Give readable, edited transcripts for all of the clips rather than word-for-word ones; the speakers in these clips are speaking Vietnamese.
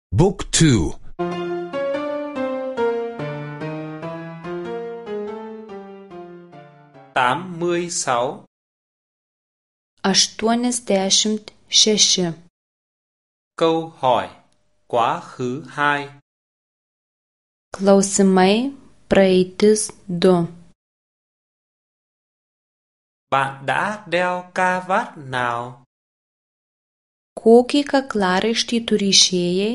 Book 2. 86. 86. Câu hỏi quá khứ 2. Klausimai praeitis 2. Bạn đã đeo ca vát nào? Kokį kaklaraištį turi išėjai?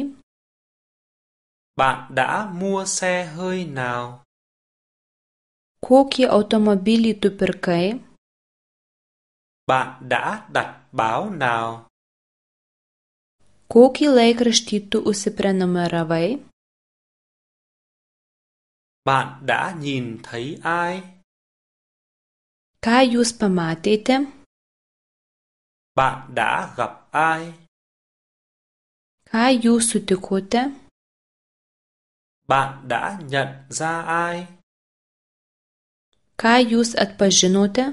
Bạn đã mua xe hơi nào? Kokį automobilį tu pirkai? Bạn đã đặt báo nào? Kokį laikraštį tu užsiprenumeravai? Bạn đã nhìn thấy ai? Ką jūs pamatėte? Bạn đã gặp ai? Ką jūs sutikote? Bạn đã nhận ra ai? Ką jūs atpažinote?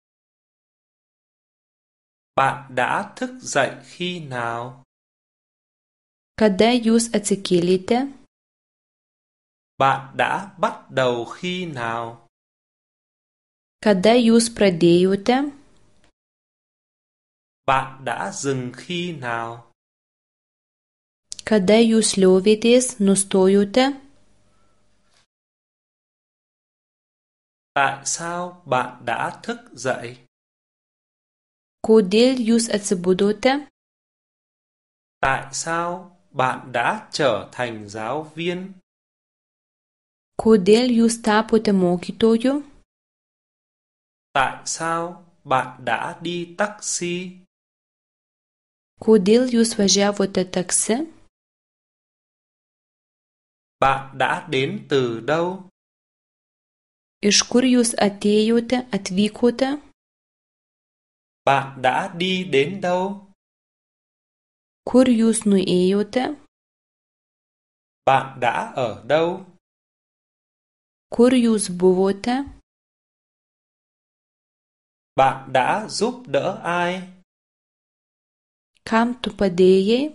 Bạn đã thức dậy khi nào? Kada jūs atsikėlėte? Bạn đã bắt đầu khi nào? Kada jūs pradėjote? Bạn đã dừng khi nào? Kada jūs liovėtės, nustojote? Tại sao bạn đã thức dậy? Kodėl jūs atsibudote? Tại sao bạn đã trở thành giáo viên? Kodėl jūs tapote mokytoju? Tại sao bạn đã đi taxi? Kodėl jūs važiavote taksi? Bạn đã đến từ đâu? Iš kur jūs atėjote, atvykote? Bạn đã đi đến đâu? Kur jūs nuėjote? Bạn đã ở đâu? Kur jūs buvote? Bạn đã giúp đỡ ai? Kam tu padėjai?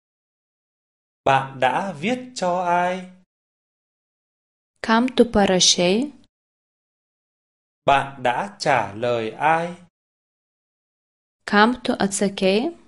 Bạn đã viết cho ai? Kam tu parašei? Bạn đã trả lời ai? Kam tu atsakei?